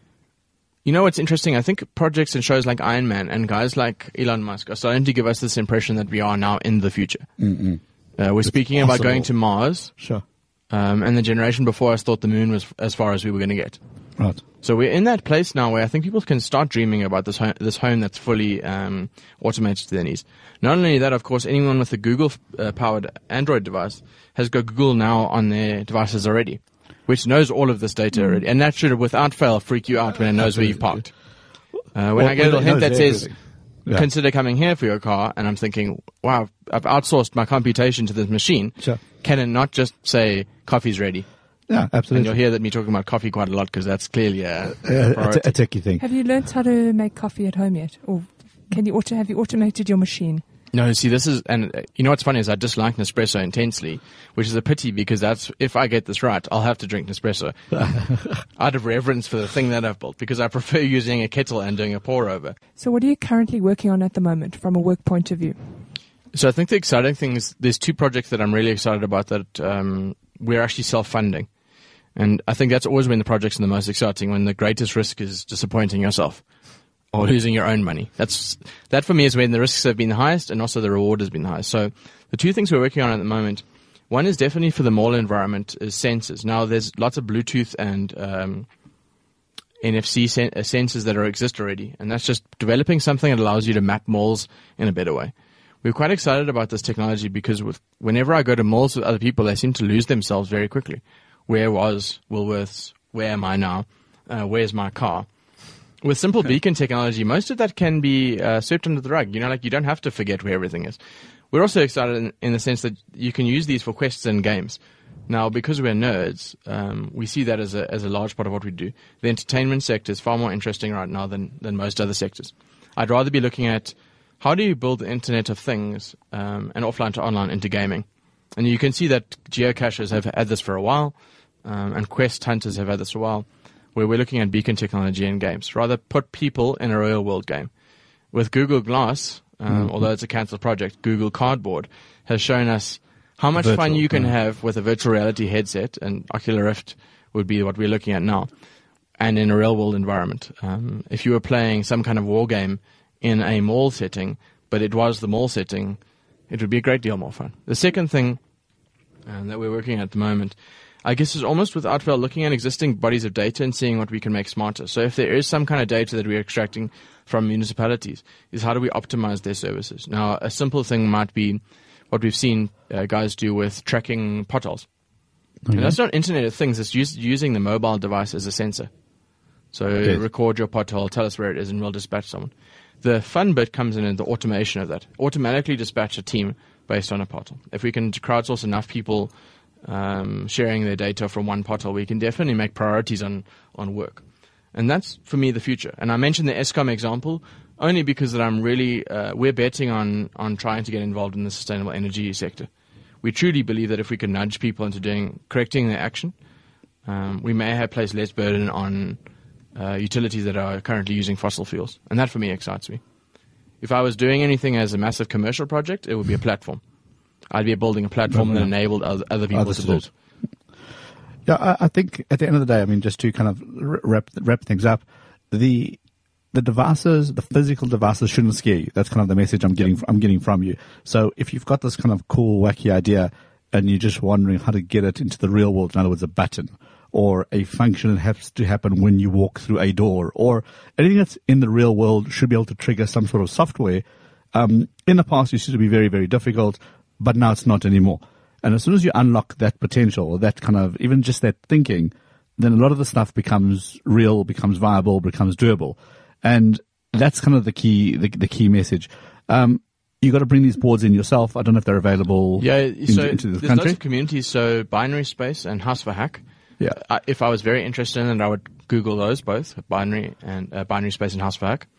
you know what's interesting? I think projects and shows like Iron Man and guys like Elon Musk are starting to give us this impression that we are now in the future. Uh, we're speaking about possible. going to Mars, Sure. um, and the generation before us thought the moon was as far as we were going to get. Right. So we're in that place now where I think people can start dreaming about this home, this home that's fully um, automated to their needs. Not only that, of course, anyone with a Google-powered Android device has got Google Now on their devices already, which knows all of this data already. And that should, without fail, freak you out when it knows where you've parked. Uh, when Well, I get a little it hint knows that says, everything. Yeah. consider coming here for your car, and I'm thinking, wow, I've outsourced my computation to this machine. Sure. Can it not just say, coffee's ready? Yeah, And absolutely. you'll hear that me talking about coffee quite a lot because that's clearly a, Uh, a a, priority. t- a techie thing. Have you learnt how to make coffee at home yet? Or can you auto, have you automated your machine? No, see, this is, and uh, you know what's funny is I dislike Nespresso intensely, which is a pity because that's, if I get this right, I'll have to drink Nespresso out of reverence for the thing that I've built because I prefer using a kettle and doing a pour over. So what are you currently working on at the moment from a work point of view? So I think the exciting thing is there's two projects that I'm really excited about that um, we're actually self-funding. And I think that's always when the projects are the most exciting, when the greatest risk is disappointing yourself or losing your own money. That's that for me is when the risks have been the highest and also the reward has been the highest. So the two things we're working on at the moment, one is definitely for the mall environment is sensors. Now there's lots of Bluetooth and um, N F C sen- uh, sensors that are exist already, and that's just developing something that allows you to map malls in a better way. We're quite excited about this technology because with, whenever I go to malls with other people, they seem to lose themselves very quickly. Where was Woolworths? Where am I now? Uh, where's my car? With simple beacon technology, most of that can be uh, swept under the rug. You know, like you don't have to forget where everything is. We're also excited in, in the sense that you can use these for quests and games. Now, because we're nerds, um, we see that as a as a large part of what we do. The entertainment sector is far more interesting right now than, than most other sectors. I'd rather be looking at how do you build the Internet of Things um, and offline to online into gaming. And you can see that geocachers have had this for a while, um, and quest hunters have had this for a while, where we're looking at beacon technology in games. Rather put people in a real world game. With Google Glass, um, although it's a cancelled project, Google Cardboard has shown us how much fun Virtual, you can yeah. have with a virtual reality headset, and Oculus Rift would be what we're looking at now, and in a real world environment. Um, if you were playing some kind of war game in a mall setting, but it was the mall setting, it would be a great deal more fun. The second thing um, that we're working at the moment, I guess, is almost without fail looking at existing bodies of data and seeing what we can make smarter. So if there is some kind of data that we're extracting from municipalities, is how do we optimize their services? Now, a simple thing might be what we've seen uh, guys do with tracking potholes. Okay. And that's not Internet of Things, it's use, using the mobile device as a sensor. So Yes. record your pothole, tell us where it is, and we'll dispatch someone. The fun bit comes in in the automation of that. Automatically dispatch a team based on a pothole. If we can crowdsource enough people um, sharing their data from one pothole, we can definitely make priorities on, on work. And that's, for me, the future. And I mentioned the ESCOM example only because that I'm really, uh, we're betting on, on trying to get involved in the sustainable energy sector. We truly believe that if we can nudge people into doing, correcting their action, um, we may have placed less burden on uh, utilities that are currently using fossil fuels. And that, for me, excites me. If I was doing anything as a massive commercial project, it would be a platform. I'd be building a platform Mm-hmm. that enabled other, other people Others to to build. Yeah, I, I think at the end of the day, I mean, just to kind of wrap wrap things up, the the devices, the physical devices, shouldn't scare you. That's kind of the message I'm getting. I'm getting from you. So if you've got this kind of cool, wacky idea, and you're just wondering how to get it into the real world, in other words, a button or a function that has to happen when you walk through a door, or anything that's in the real world should be able to trigger some sort of software. Um, in the past, it used to be very, very difficult, but now it's not anymore. And as soon as you unlock that potential, or that kind of, even just that thinking, then a lot of the stuff becomes real, becomes viable, becomes doable. And that's kind of the key, the, the key message. Um, you got to bring these boards in yourself. I don't know if they're available Yeah, in, so into the there's country. lots of communities, so Binary Space and House for Hack. Yeah. I, if I was very interested in it, I would Google those both, Binary and uh, Binary Space and House for Hack.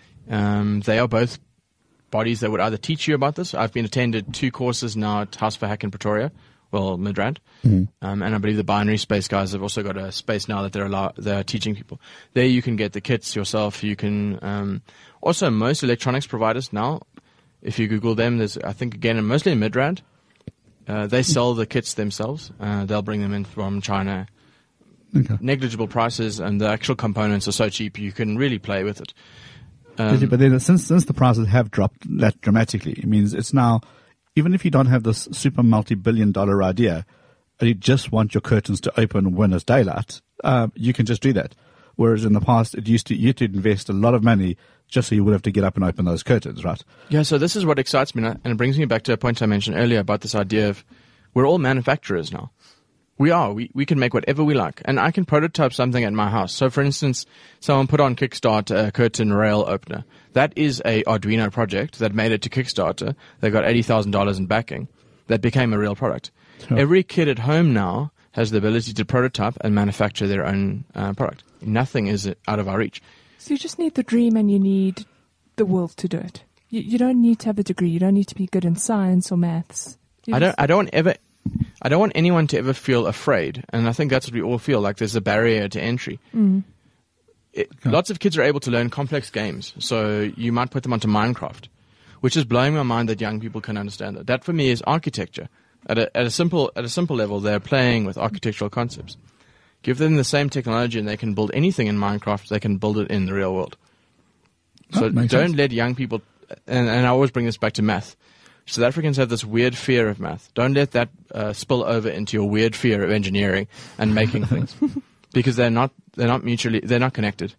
Um, they are both bodies that would either teach you about this. I've been attended two courses now at House for Hack in Pretoria, well, Midrand, Mm-hmm. um, and I believe the Binary Space guys have also got a space now that they're allow- they're teaching people. There, you can get the kits yourself. You can um, also most electronics providers now. If you Google them, there's I think again mostly in Midrand. Uh, they sell the kits themselves. Uh, they'll bring them in from China. Okay. Negligible prices, and the actual components are so cheap you can really play with it. Did Um, you- but then since since the prices have dropped that dramatically, it means it's now, even if you don't have this super multi-billion dollar idea, and you just want your curtains to open when it's daylight, uh, you can just do that. Whereas in the past, it used to you had to invest a lot of money just so you would have to get up and open those curtains, right? Yeah, so this is what excites me, and it brings me back to a point I mentioned earlier about this idea of we're all manufacturers now. We are. We we can make whatever we like, and I can prototype something at my house. So, for instance, someone put on Kickstarter a curtain rail opener. That is a Arduino project that made it to Kickstarter. They got eighty thousand dollars in backing. That became a real product. Sure. Every kid at home now has the ability to prototype and manufacture their own uh, product. Nothing is out of our reach. So you just need the dream and you need the will to do it. You, you don't need to have a degree. You don't need to be good in science or maths. You I don't. just- I don't ever. I don't want anyone to ever feel afraid, and I think that's what we all feel like. There's a barrier to entry. Mm. It, lots of kids are able to learn complex games, so you might put them onto Minecraft, which is blowing my mind that young people can understand that. That for me is architecture. At a, at a simple at a simple level, they're playing with architectural concepts. Give them the same technology, and they can build anything in Minecraft. They can build it in the real world. Oh, So makes don't sense. let young people, and, and I always bring this back to math. South Africans have this weird fear of math. Don't let that uh, spill over into your weird fear of engineering and making things, because they're not they're not mutually they're not connected.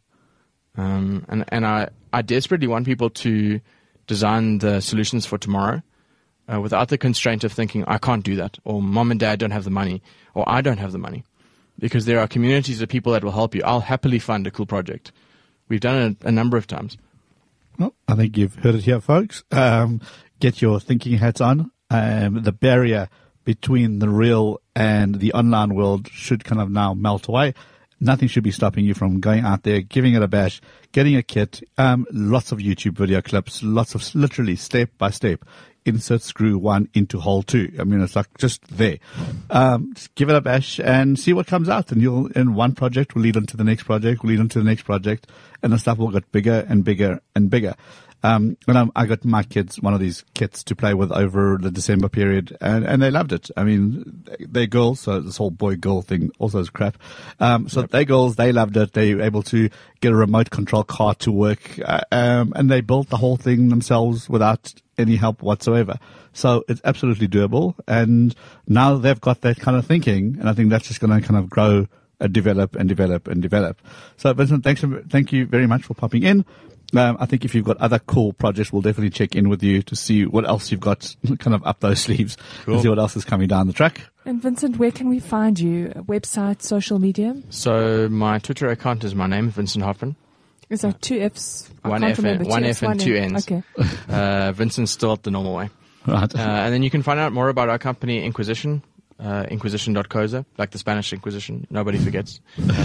Um, and and I, I desperately want people to design the solutions for tomorrow uh, without the constraint of thinking I can't do that, or mom and dad don't have the money, or I don't have the money, because there are communities of people that will help you. I'll happily fund a cool project. We've done it a number of times. Well, I think you've heard it here, folks. Um, get your thinking hats on. Um, the barrier between the real and the online world should kind of now melt away. Nothing should be stopping you from going out there, giving it a bash, getting a kit, um, lots of YouTube video clips, lots of literally step by step. Insert screw one into hole two. I mean, it's like just there. Um, just give it a bash and see what comes out. And you'll, in one project will lead on to the next project, will lead on to the next project, and the stuff will get bigger and bigger and bigger. Um, and I, I got my kids one of these kits to play with over the December period, and, and they loved it. I mean, they're girls, so this whole boy-girl thing also is crap. Um, so yep. They're girls, they loved it. They were able to get a remote control car to work, uh, um, and they built the whole thing themselves without any help whatsoever. So it's absolutely doable, and now they've got that kind of thinking, and I think that's just going to kind of grow and develop and develop and develop. So, Vincent, thanks, thank you very much for popping in. Um, I think if you've got other cool projects, we'll definitely check in with you to see what else you've got kind of up those sleeves cool. and see what else is coming down the track. And Vincent, where can we find you? Website, social media? So my Twitter account is my name, Vincent Hoffman. Is that two Fs? I One can't F, remember. and, one Two F Fs, and one two N. N's. Okay. Uh, Vincent's still the normal way. Right. Uh, and then you can find out more about our company, Inquisition, uh, inquisition dot coza, like the Spanish Inquisition. Nobody forgets.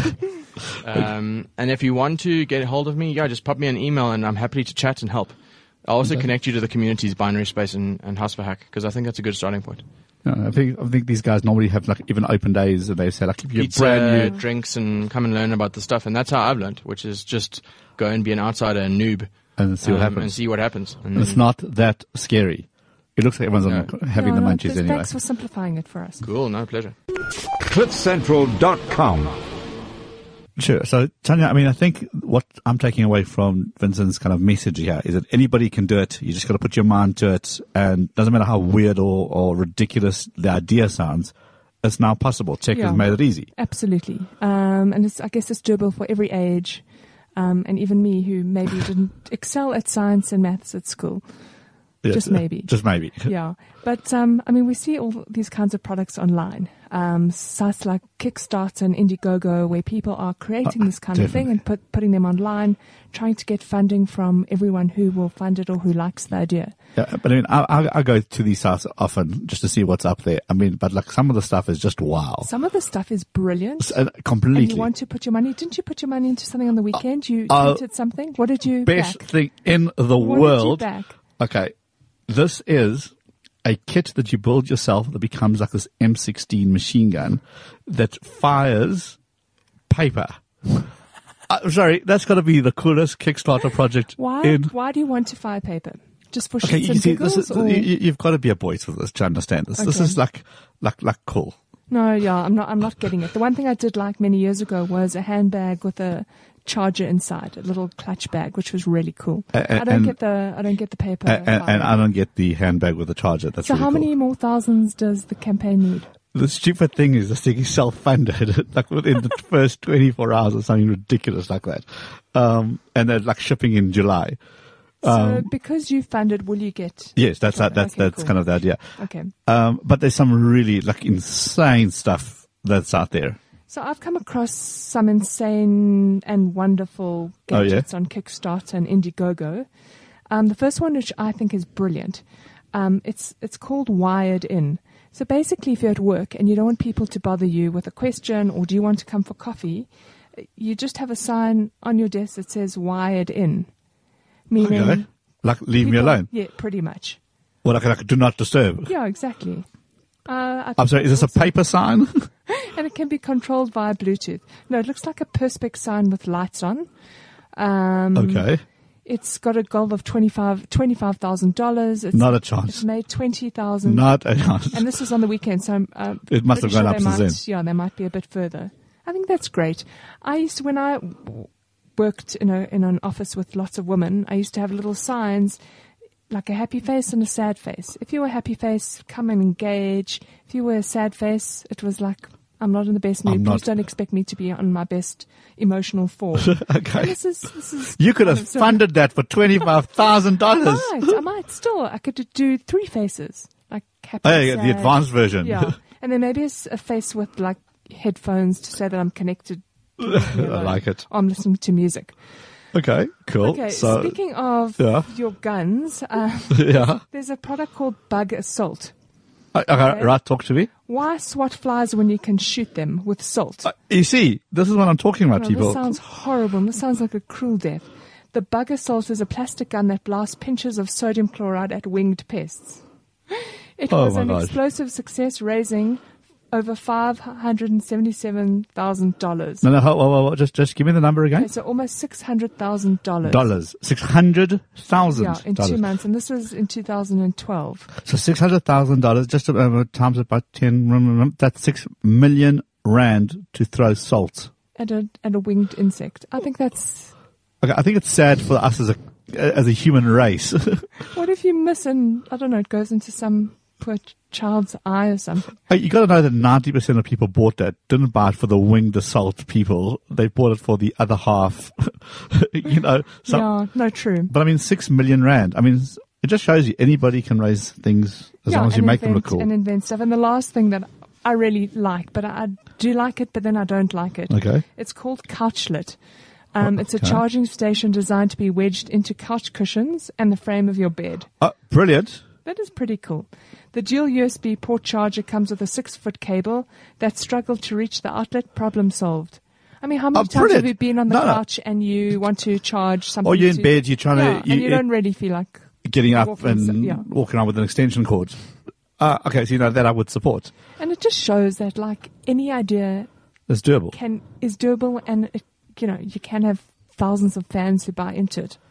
um, and if you want to get a hold of me, yeah, just pop me an email, and I'm happy to chat and help. I'll also Okay. connect you to the communities, Binary Space and, and House for Hack, because I think that's a good starting point. Yeah, I think I think these guys normally have like even open days, and they say like if you're Pizza, brand new, drinks, and come and learn about the stuff. And that's how I've learned, which is just go and be an outsider and noob. and see what um, happens. And see what happens. And It's then- not that scary. It looks like everyone's on, No. having No, the no, munchies just anyway. Thanks for simplifying it for us. Cool, no pleasure. cliff central dot com. Sure. So, Tanya, I mean, I think what I'm taking away from Vincent's kind of message here is that anybody can do it. You just got to put your mind to it, and it doesn't matter how weird or, or ridiculous the idea sounds. It's now possible. Tech Yeah. has made it easy. Absolutely. Um, and it's, I guess it's doable for every age. Um, and even me, who maybe didn't excel at science and maths at school. Yes. Just maybe. Just maybe. Yeah. But, um, I mean, we see all these kinds of products online. Um, sites like Kickstarter and Indiegogo, where people are creating Uh, this kind of thing definitely. and put, putting them online, trying to get funding from everyone who will fund it or who likes the idea. Yeah, but I mean, I, I, I go to these sites often just to see what's up there. I mean, but like some of the stuff is just wow. Some of the stuff is brilliant. S- uh, And completely. you want to put your money, didn't you put your money into something on the weekend? You uh, tweeted something? What did you Best back? thing in the What world. did you back? Okay. This is a kit that you build yourself that becomes like this M sixteen machine gun that fires paper. uh, sorry, that's got to be the coolest Kickstarter project Why? in. Why do you want to fire paper? Just for Okay, shits you and see, giggles? this is, or? you, you- you've got to be a boy for this to understand this. This Okay. is like, like, like cool. No, yeah, I'm not. I'm not getting it. The one thing I did like many years ago was a handbag with a charger inside, a little clutch bag, which was really cool. A- a- I don't and- get the. I don't get the paper. And, and, and I firing. don't get the handbag with the charger. That's So really how cool. many more thousands does the campaign need? The stupid thing is this thing is self-funded, like within the first twenty-four hours or something ridiculous like that. Um, and they're like shipping in July. So Um, because you funded, will you get? Yes, that's Right, that's okay, that's cool. kind of the idea. Okay. Um, but there's some really like insane stuff that's out there. So I've come across some insane and wonderful Oh, yeah? gadgets on Kickstarter and Indiegogo. Um, the first one, which I think is brilliant, um, it's it's called Wired In. So basically, if you're at work and you don't want people to bother you with a question, or do you want to come for coffee, you just have a sign on your desk that says Wired In, meaning Okay. Like leave me people- alone. Yeah, pretty much. Or like, like do not disturb. Yeah, exactly. Uh, I I'm sorry, is this a awesome. paper sign? And it can be controlled via Bluetooth. No, it looks like a Perspex sign with lights on. Um, Okay. It's got a goal of twenty-five twenty-five thousand dollars. Not a It's chance. made twenty thousand. Not a chance. And this is on the weekend, so I'm, uh, It must have pretty gone sure up they since might, then. Yeah, they might be a bit further. I think that's great. I used to, when I w- worked in a in an office with lots of women, I used to have little signs like a happy face and a sad face. If you were a happy face, come and engage. If you were a sad face, it was like, I'm not in the best mood. I'm Please not- don't expect me to be on my best emotional form. Okay. And this is this is You could kind have of so- funded that for twenty-five thousand dollars. Right, I might still. I could do three faces, like happy, Oh, yeah, the sad. advanced version. Yeah, and then maybe a, s- a face with like headphones to say that I'm connected. to me I alone. like it. I'm listening to music. Okay, cool. Okay, so, speaking of yeah. your guns, uh, yeah. there's a product called Bug Assault. Okay, okay, right, talk to me. Why swat flies when you can shoot them with salt? Uh, you see, this is what I'm talking about, Oh, people. this sounds horrible. This sounds like a cruel death. The Bug Assault is a plastic gun that blasts pinches of sodium chloride at winged pests. It Oh, was my an God. explosive success, raising over five hundred seventy-seven thousand dollars. No, no, hold, hold, hold, just, just give me the number again. Okay, so almost six hundred thousand dollars. Dollars. Six hundred thousand Yeah, in two dollars. months, and this was in two thousand twelve. So six hundred thousand dollars, just uh, times it by ten, that's six million rand to throw salt. At a at a winged insect. I think that's. Okay, I think it's sad for us as a as a human race. What if you miss and I don't know? It goes into some poor child's eye or something. Hey, you got to know that ninety percent of people bought that didn't buy it for the winged assault people. They bought it for the other half. you know, so, yeah, no, true. but I mean, six million rand. I mean, it just shows you anybody can raise things as yeah, long as you and make them invent, look cool. and invent stuff. And the last thing that I really like, but I do like it, but then I don't like it. Okay. It's called Couchlet. Um, Oh, it's a okay. charging station designed to be wedged into couch cushions and the frame of your bed. Oh, brilliant. That is pretty cool. The dual U S B port charger comes with a six-foot cable that struggled to reach the outlet. Problem solved. I mean, how many Oh, times have brilliant. you been on the No, no. couch and you want to charge something? Or you're in to- bed, you're trying to- yeah, you- and you it- don't really feel like Getting up walking and so- yeah. walking around with an extension cord. Uh, okay, so you know that I would support. And it just shows that, like, any idea It's doable. can is doable, and it, you know, you can have thousands of fans who buy into it.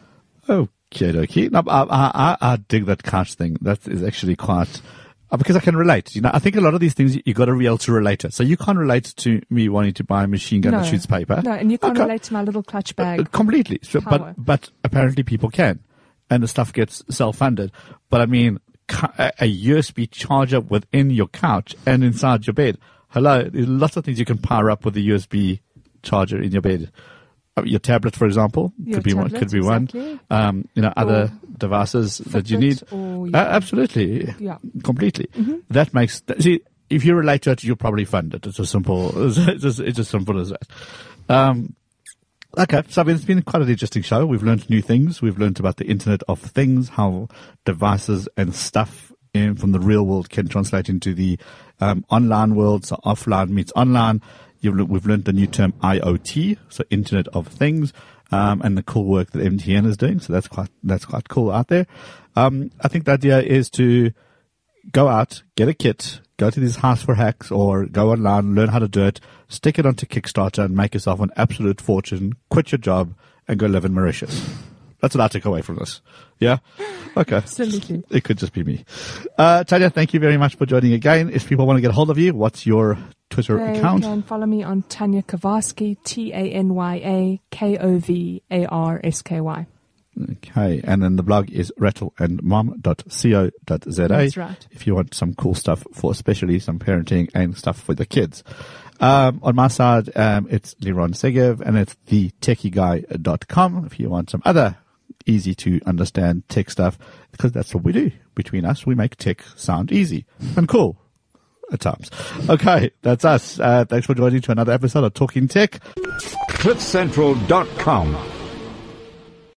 Okay, dokie. No, I, I, I, I dig that couch thing. That is actually quite, uh, because I can relate. You know, I think a lot of these things you, you got to be able to relate to. So you can't relate to me wanting to buy a machine gun No. that shoots paper. No, and you can't Okay. relate to my little clutch Uh, bag. completely. So, Power. but but apparently people can, and the stuff gets self-funded. But I mean, ca- a a U S B charger within your couch and inside your bed. Hello, there's lots of things you can power up with a U S B charger in your bed. Uh, Your tablet, for example, Your could be one. tablet, Could be exactly. one. Um, you know, other devices that you need. Fitbit or, Uh, yeah. absolutely. Yeah. Completely. That makes, see, if you relate to it, you'll probably fund it. It's as simple, it's as, it's as simple as that. Um, okay. So, I mean, it's been quite an interesting show. We've learned new things. We've learned about the Internet of Things, how devices and stuff in, from the real world can translate into the, um, online world. So offline meets online. You've, le- we've learned the new term I O T, so Internet of Things. Um, and the cool work that M T N is doing. So that's quite, that's quite cool out there. Um, I think the idea is to go out, get a kit, go to these House for Hacks or go online, learn how to do it, stick it onto Kickstarter and make yourself an absolute fortune, quit your job and go live in Mauritius. That's what I took away from this. Yeah? Okay. Absolutely. It could just be me. Uh, Tanya, thank you very much for joining again. If people want to get hold of you, what's your Twitter They account? can follow me on Tanya Kowarski, T A N Y A K O V A R S K Y. Okay, and then the blog is rattle and mom dot co dot z a. That's right. If you want some cool stuff for especially some parenting and stuff for the kids. Um, on my side, um, it's Liron Segev and it's the techie guy dot com if you want some other easy to understand tech stuff, because that's what we do. Between us, we make tech sound easy and cool at times. Okay, that's us. Uh, thanks for joining to another episode of Talking Tech. cliff central dot com